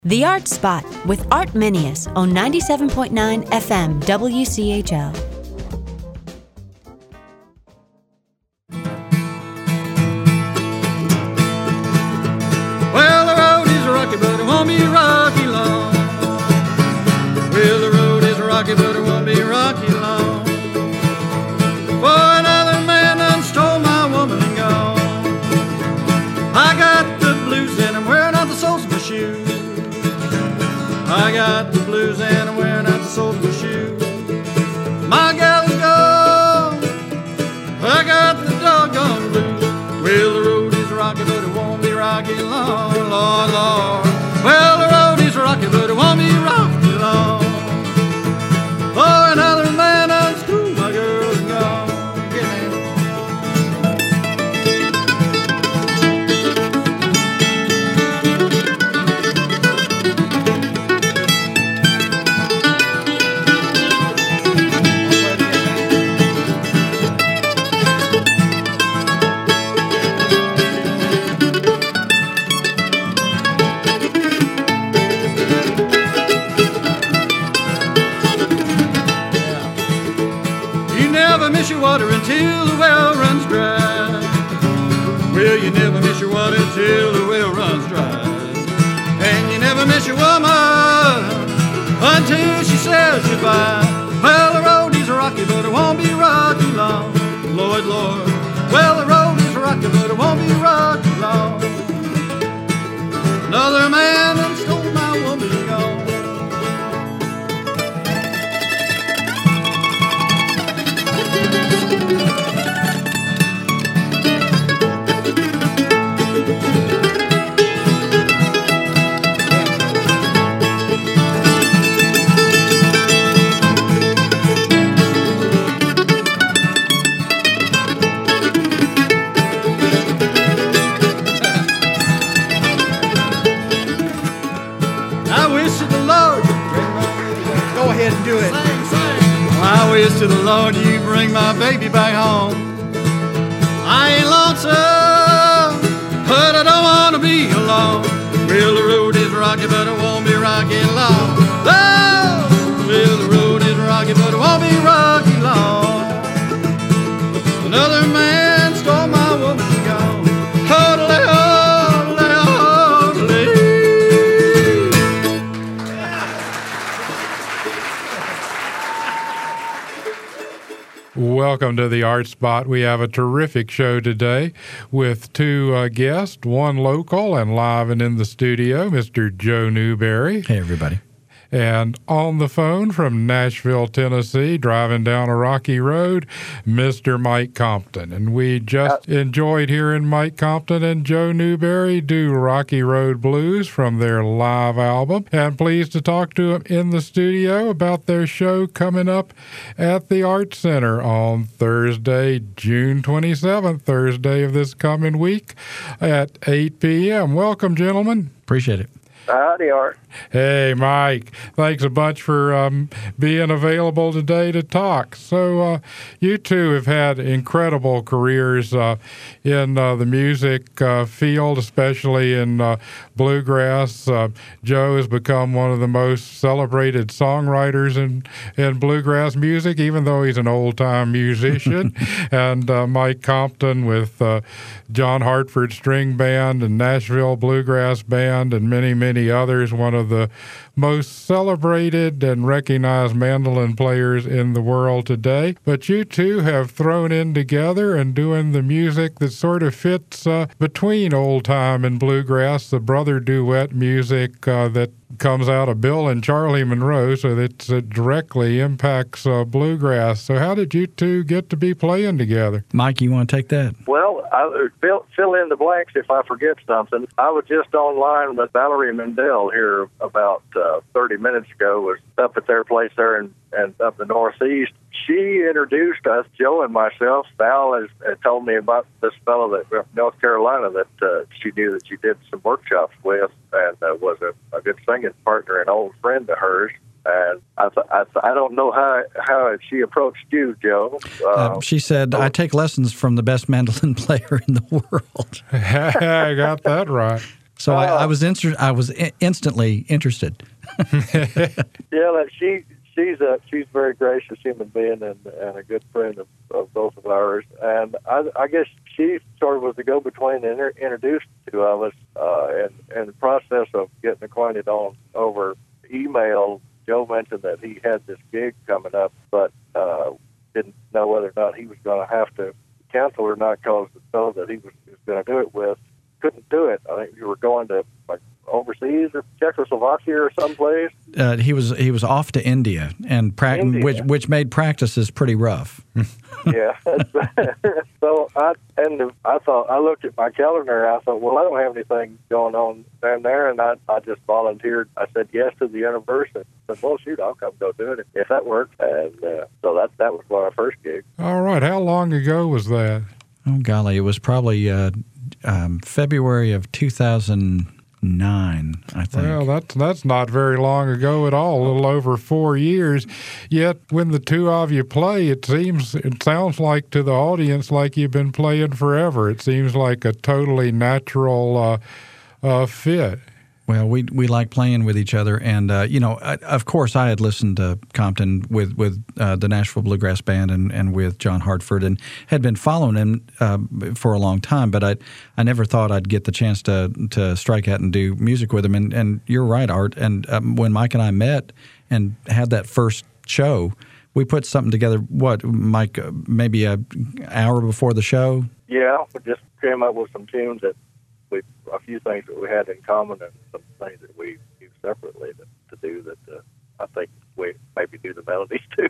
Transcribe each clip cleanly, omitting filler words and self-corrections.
The Art Spot with Art Minius on 97.9 FM WCHL. Well, the road is rocky, but it won't be rocky long. Well, the road is rocky, but it won't be rocky long. For another man done stole my woman and gone. I got the blues and I'm wearing out the soles of my shoes. I got the blues and I'm wearing out the soles of my shoes. My gal is gone. I got the doggone blues. Well, the road is rocky, but it won't be rocky long, Lord, Lord. Well, the road is rocky, but it won't be rocky long. For another man unscrewed my girl and gone. Get me. Miss your water until the well runs dry. Well, you never miss your water until the well runs dry. And you never miss your woman until she says goodbye. Well, the road is rocky, but it won't be rocky long, Lord, Lord. Well, the road is rocky, but it won't be rocky long. Another man done stole my woman and gone. Do it. Sing, sing. I wish to the Lord you bring my baby back home. I ain't lonesome, but I don't want to be alone. Well, the road is rocky, but it won't be rocky long. Oh, well, the road is rocky, but it won't be rocky long. Another man stole my woman and gone. Hodley, hodley, hodley. Welcome to the Art Spot. We have a terrific show today with two guests, one local and live and in the studio, Mr. Joe Newberry. Hey, everybody. And on the phone from Nashville, Tennessee, driving down a rocky road, Mr. Mike Compton. And we just enjoyed hearing Mike Compton and Joe Newberry do Rocky Road Blues from their live album. And pleased to talk to them in the studio about their show coming up at the Art Center on Thursday, June 27th, Thursday of this coming week at 8 p.m. Welcome, gentlemen. Appreciate it. Howdy, Art. Hey, Mike. Thanks a bunch for being available today to talk. So you two have had incredible careers in the music field, especially in bluegrass. Joe has become one of the most celebrated songwriters in bluegrass music, even though he's an old-time musician. And Mike Compton with John Hartford String Band and Nashville Bluegrass Band and many, many others, one of the most celebrated and recognized mandolin players in the world today. But you two have thrown in together and doing the music that sort of fits between old time and bluegrass, the brother duet music that comes out of Bill and Charlie Monroe, so that it directly impacts bluegrass. So how did you two get to be playing together? Mike, you want to take that? Well, fill in the blanks if I forget something. I was just online with Valerie Mendel here about 30 minutes ago. Was up at their place there and up the Northeast. She introduced us, Joe and myself. Val has told me about this fellow that North Carolina that she knew that she did some workshops with and was a good singing partner and old friend of hers. And I don't know how she approached you, Joe. She said, I take lessons from the best mandolin player in the world. I got that right. So I was instantly interested. Yeah, she's a very gracious human being and a good friend of both of ours. And I guess she sort of was the go-between and introduced two of us. In the process of getting acquainted on over email, Joe mentioned that he had this gig coming up, but didn't know whether or not he was going to have to cancel or not because the fellow that he was going to do it with couldn't do it. I think you were going to like overseas or Czechoslovakia or someplace. He was off to India, and which made practices pretty rough. Yeah. So I looked at my calendar and I thought, well, I don't have anything going on down there, and I just volunteered. I said yes to the university. I said, well, shoot, I'll come go do it if that works. And so that was my first gig. All right. How long ago was that? Oh, golly, it was probably February of 2009, I think. Well, that's not very long ago at all, a little over 4 years. Yet when the two of you play, it sounds like to the audience like you've been playing forever. It seems like a totally natural fit. Well, we like playing with each other, and of course, I had listened to Compton with the Nashville Bluegrass Band and with John Hartford, and had been following him for a long time. But I never thought I'd get the chance to strike out and do music with him. And you're right, Art. And when Mike and I met and had that first show, we put something together. What, Mike? Maybe an hour before the show. Yeah, we just came up with some tunes that. A few things that we had in common and some things that we do separately to do that I think we maybe do the melodies too.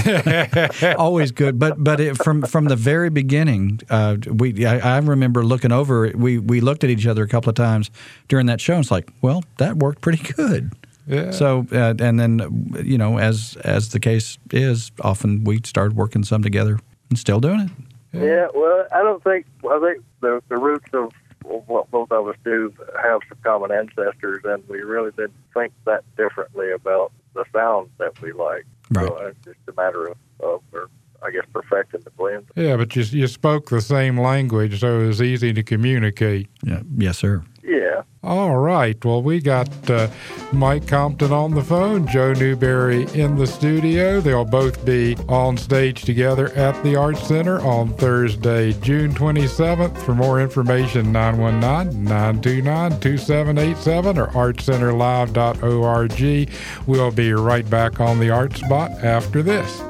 Always good, but from the very beginning, I remember looking over. We looked at each other a couple of times during that show, and it's like, well, that worked pretty good. Yeah. So and then as the case is, often we started working some together and still doing it. Yeah. Well, I think the roots of what both of us do have some common ancestors, and we really didn't think that differently about the sounds that we like. Right. So it's just a matter of I guess, perfecting the blend. Yeah, but you spoke the same language, so it was easy to communicate. Yeah. Yes, sir. Yeah. All right. Well, we got Mike Compton on the phone, Joe Newberry in the studio. They'll both be on stage together at the Arts Center on Thursday, June 27th. For more information, 919-929-2787 or artscenterlive.org. We'll be right back on the Art Spot after this.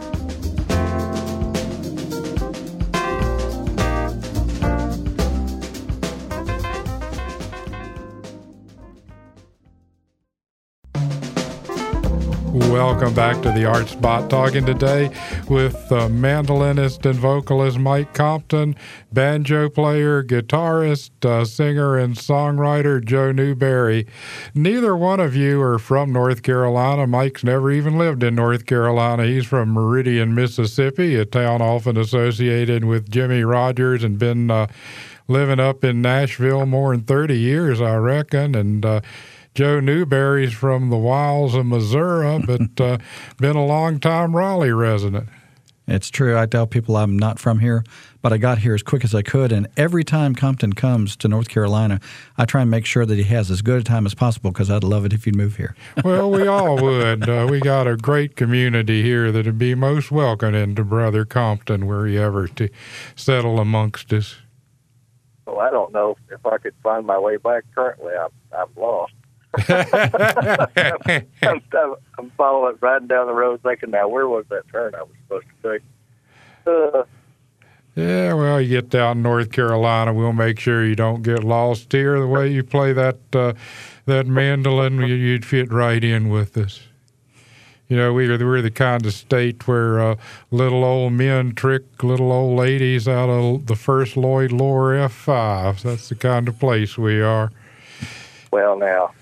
Welcome back to the Art Spot. Talking today with mandolinist and vocalist Mike Compton, banjo player, guitarist, singer, and songwriter Joe Newberry. Neither one of you are from North Carolina. Mike's never even lived in North Carolina. He's from Meridian, Mississippi, a town often associated with Jimmy Rogers, and been living up in Nashville more than 30 years, I reckon. And Joe Newberry's from the wilds of Missouri, but been a long-time Raleigh resident. It's true. I tell people I'm not from here, but I got here as quick as I could. And every time Compton comes to North Carolina, I try and make sure that he has as good a time as possible, because I'd love it if he'd move here. Well, we all would. We got a great community here that would be most welcoming to Brother Compton were he ever to settle amongst us. Well, I don't know if I could find my way back currently. I'm lost. I'm following, riding down the road thinking, now, where was that turn I was supposed to take? Yeah, well, you get down North Carolina, we'll make sure you don't get lost here. The way you play that mandolin, you'd fit right in with us. You know, we're the kind of state where little old men trick little old ladies out of the first Lloyd Loar F5. That's the kind of place we are. Well, now.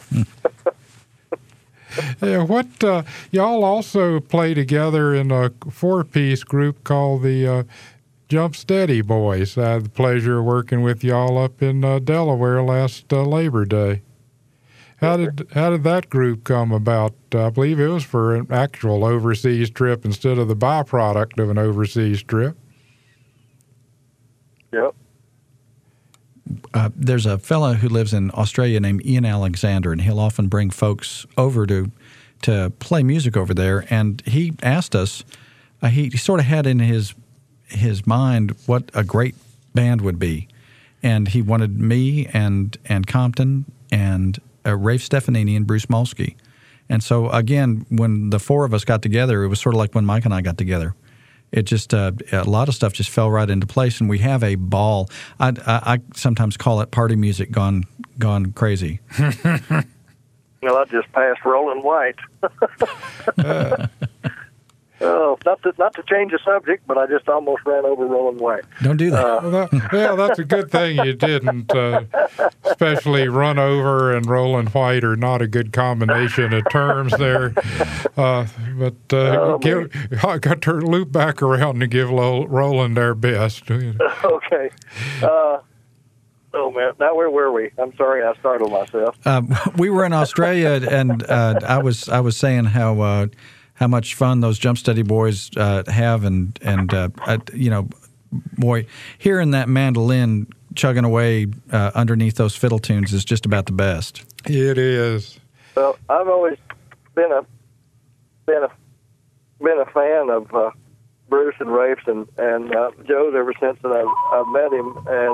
Yeah, what y'all also play together in a four-piece group called the Jump Steady Boys. I had the pleasure of working with y'all up in Delaware last Labor Day. How did that group come about? I believe it was for an actual overseas trip instead of the byproduct of an overseas trip. Yep. there's a fella who lives in Australia named Ian Alexander, and he'll often bring folks over to play music over there. And he asked us, he sort of had in his mind what a great band would be, and he wanted me and Compton and Rafe Stefanini and Bruce Molsky. And so again, when the four of us got together, it was sort of like when Mike and I got together. It just a lot of stuff just fell right into place, and we have a ball. I sometimes call it party music gone crazy. Well, I just passed Roland White. Oh, not to change the subject, but I just almost ran over Roland White. Don't do that. Yeah, that's a good thing you didn't. Especially run over and Roland White are not a good combination of terms there. I got to loop back around and give Roland our best. Okay. Oh, man. Now, where were we? I'm sorry I startled myself. We were in Australia, and I was saying how much fun those Jump Steady boys have, and boy, hearing that mandolin chugging away underneath those fiddle tunes is just about the best. It is. Well, I've always been a fan of Bruce and Rafe's and Joe's ever since that I've met him, and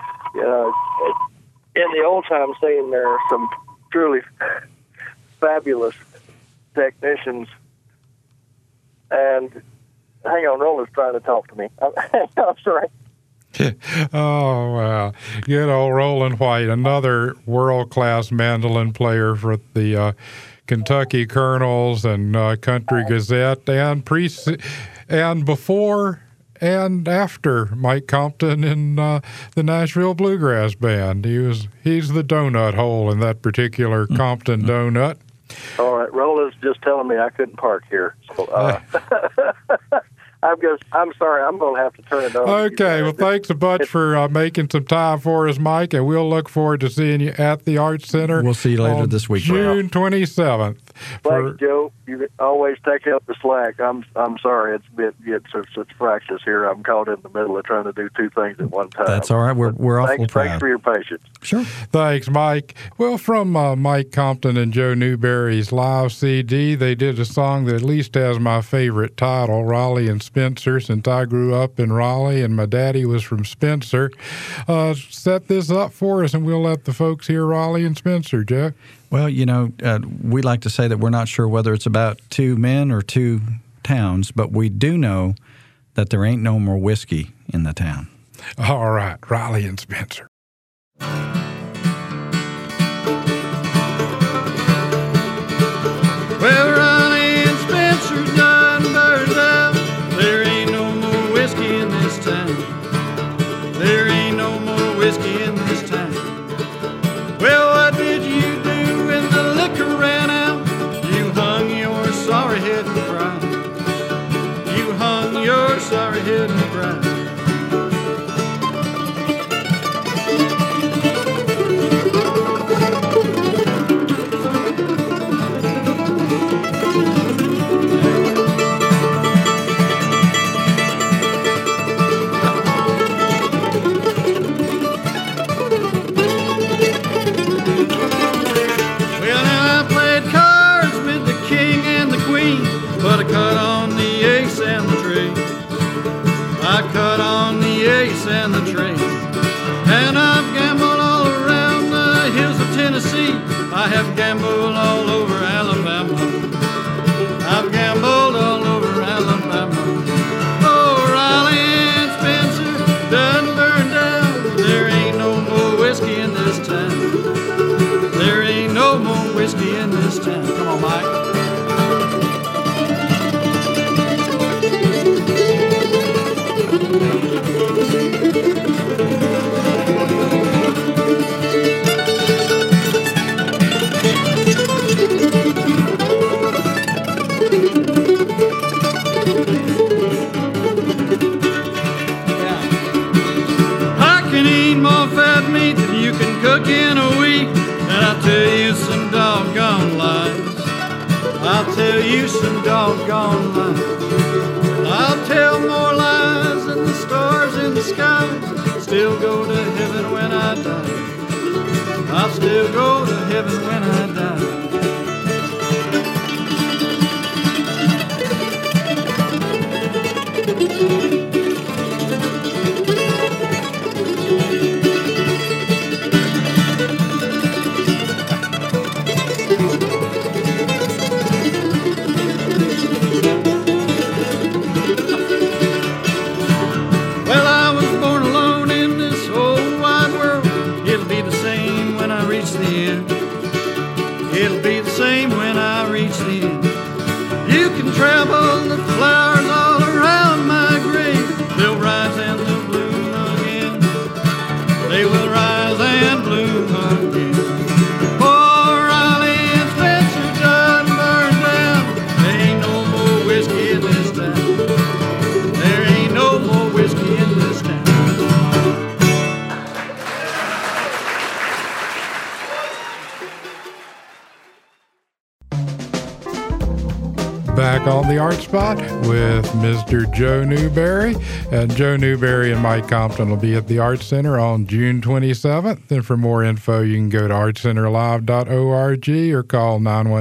in the old time scene, there are some truly fabulous technicians. And hang on, Roland's trying to talk to me. I'm sorry. Oh, wow. Good old Roland White, another world-class mandolin player for the Kentucky Colonels and Country Gazette, and before and after Mike Compton in the Nashville Bluegrass Band. He's the donut hole in that particular Compton donut. All right, Roland's just telling me I couldn't park here. So, I'm sorry. I'm going to have to turn it over. Okay. Well, thanks a bunch for making some time for us, Mike, and we'll look forward to seeing you at the Arts Center. We'll see you later this week. June 27th. Thanks, Joe. You always take up the slack. I'm sorry. It's such fractious here. I'm caught in the middle of trying to do two things at one time. That's all right. We're awful proud. Thanks for your patience. Sure. Thanks, Mike. Well, from Mike Compton and Joe Newberry's live CD, they did a song that at least has my favorite title, Raleigh and Spencer, since I grew up in Raleigh and my daddy was from Spencer. Set this up for us, and we'll let the folks hear Raleigh and Spencer, Joe. Well, we like to say that we're not sure whether it's about two men or two towns, but we do know that there ain't no more whiskey in the town. All right, Raleigh and Spencer. Well, Raleigh and Spencer done burned out. There ain't no more whiskey in this town. There ain't no more whiskey in this town. Well, what did you do when the liquor ran out? You hung your sorry head and cried. You hung your sorry head and cried. But I cut on the ace and the trade. I cut on the ace and the trade. And I've gambled all around the hills of Tennessee. I have gambled all over Alabama. I've gambled all over Alabama. Oh, Raleigh and Spencer done burned down. There ain't no more whiskey in this town. There ain't no more whiskey in this town. Come on, Mike. Cook in a week, and I'll tell you some doggone lies. I'll tell you some doggone lies. I'll tell more lies than the stars in the sky. still go to heaven when I die. I'll still go to heaven when I die. It'll be the same when I reach the end. You can travel the flowers all around my grave. They'll rise and they'll bloom again. They will rise and bloom again. Oh, Raleigh and Spencer done burned down. There ain't no more whiskey in this town. There ain't no more whiskey in this town. Back on the Art Spot with Mr. Joe Newberry. And Joe Newberry and Mike Compton will be at the Art Center on June 27th. And for more info, you can go to artcenterlive.org or call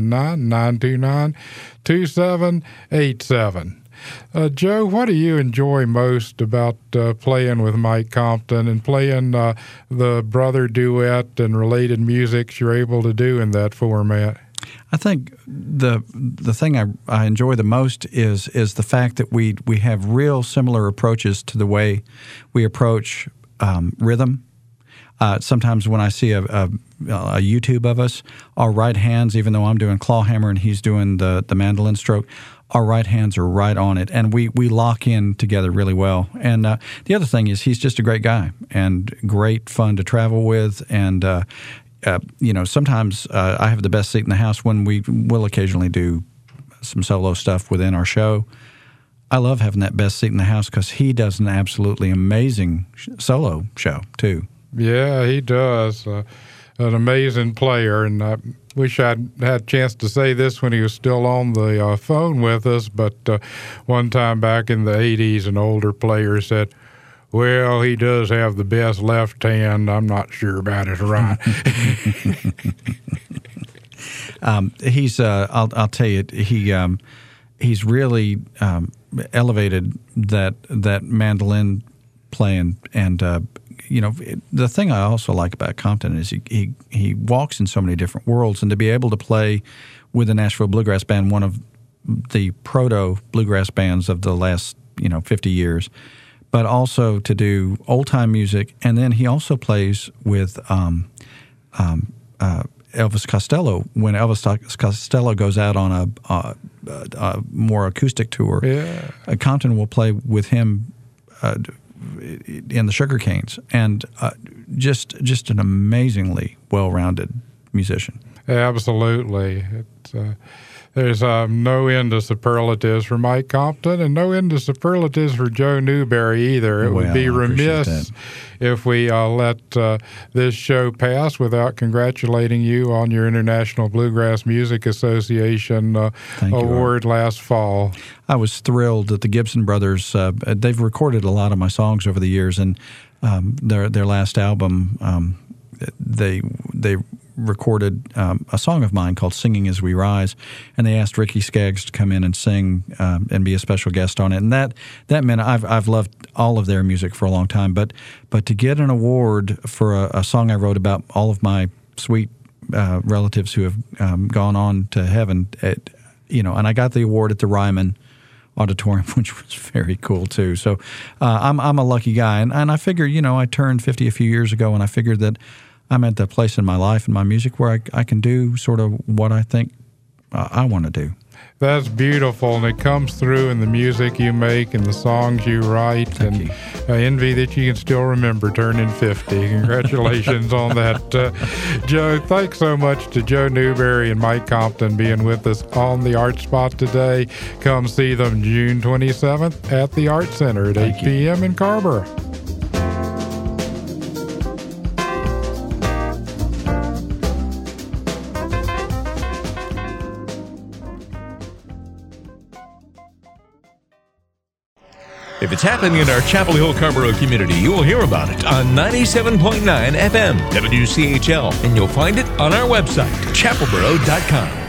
919-929-2787. Joe, what do you enjoy most about playing with Mike Compton and playing the brother duet and related musics you're able to do in that format? I think the thing I enjoy the most is the fact that we have real similar approaches to the way we approach rhythm. Sometimes when I see a YouTube of us, our right hands, even though I'm doing claw hammer and he's doing the mandolin stroke, our right hands are right on it, and we lock in together really well. And the other thing is he's just a great guy and great fun to travel with, and sometimes I have the best seat in the house when we will occasionally do some solo stuff within our show. I love having that best seat in the house because he does an absolutely amazing solo show, too. Yeah, he does. An amazing player, and I wish I'd had a chance to say this when he was still on the phone with us, but one time back in the 80s, an older player said, "Well, he does have the best left hand. I'm not sure about his right." I'll tell you, he's really elevated that mandolin playing, and the thing I also like about Compton is he walks in so many different worlds, and to be able to play with the Nashville Bluegrass Band, one of the proto bluegrass bands of the last 50 years. But also to do old-time music, and then he also plays with Elvis Costello. When Elvis Costello goes out on a more acoustic tour, yeah. Compton will play with him in the Sugar Canes, and just an amazingly well-rounded musician. Absolutely. There's no end to superlatives for Mike Compton and no end to superlatives for Joe Newberry either. It would be remiss if we let this show pass without congratulating you on your International Bluegrass Music Association award last fall. I was thrilled that the Gibson brothers, they've recorded a lot of my songs over the years, and their last album, they recorded a song of mine called Singing As We Rise, and they asked Ricky Skaggs to come in and sing and be a special guest on it. And that meant I've loved all of their music for a long time, but to get an award for a song I wrote about all of my sweet relatives who have gone on to heaven, and I got the award at the Ryman Auditorium, which was very cool too. So I'm a lucky guy, and I figure, I turned 50 a few years ago, and I figured that I'm at the place in my life and my music where I can do sort of what I think I want to do. That's beautiful, and it comes through in the music you make and the songs you write. Thank you. I envy that you can still remember turning 50. Congratulations on that. Joe, thanks so much to Joe Newberry and Mike Compton being with us on the Art Spot today. Come see them June 27th at the Art Center at 8 p.m. in Carrboro. If it's happening in our Chapel Hill Carrboro community, you will hear about it on 97.9 FM WCHL, and you'll find it on our website, chapelboro.com.